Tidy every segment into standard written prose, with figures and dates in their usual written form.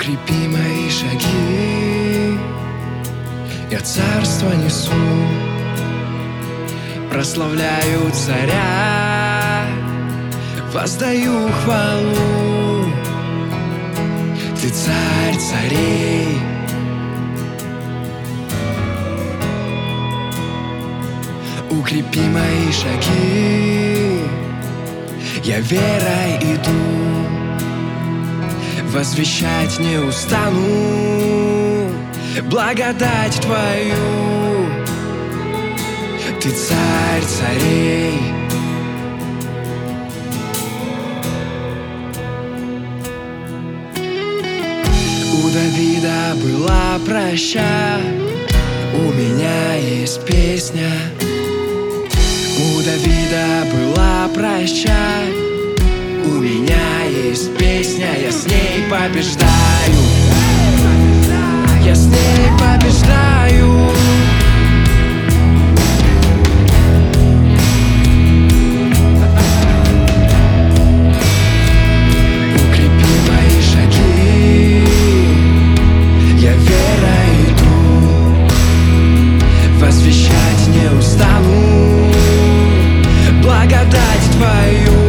Укрепи мои шаги, я царство несу, прославляю царя, воздаю хвалу. Ты царь царей, укрепи мои шаги, я верой иду, возвещать не устану благодать Твою. Ты царь царей, у Давида была проща, у меня есть песня. У Давида была проща, у меня есть песня, я с ней побеждаю, я с ней побеждаю. Укрепи мои шаги, я верой иду, возвещать не устану благодать Твою.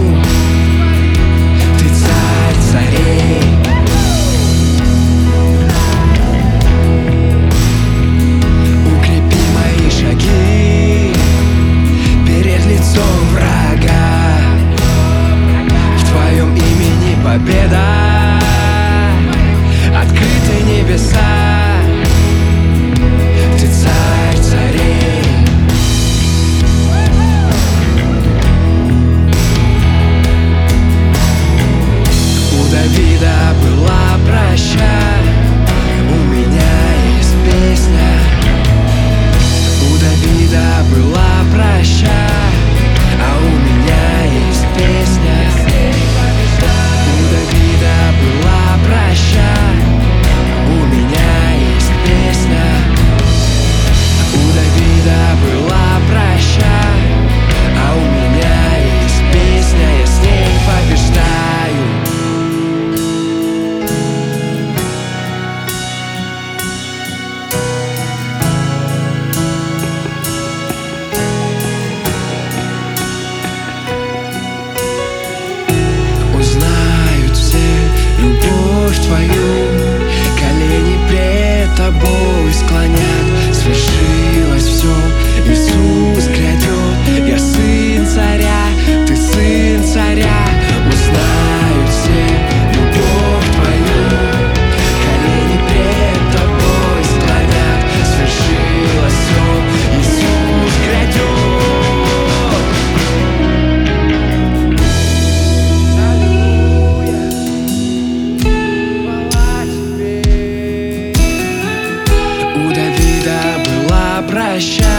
Победа, открыты небеса, ты царь царей. У Давида была проща, у меня есть песня. У Давида была проща, а у меня есть песня. Была проща, у меня есть песня. У Давида была проща, а у меня есть песня, я с ней побеждаю. Узнают все любовь Твою, колени пред Тобой склонят. Свершилось все, Иисус грядет, я сын царя, Ты сын царя. Узнают все любовь Твою, колени пред Тобой склонят. Свершилось все, Иисус грядет. Прощай.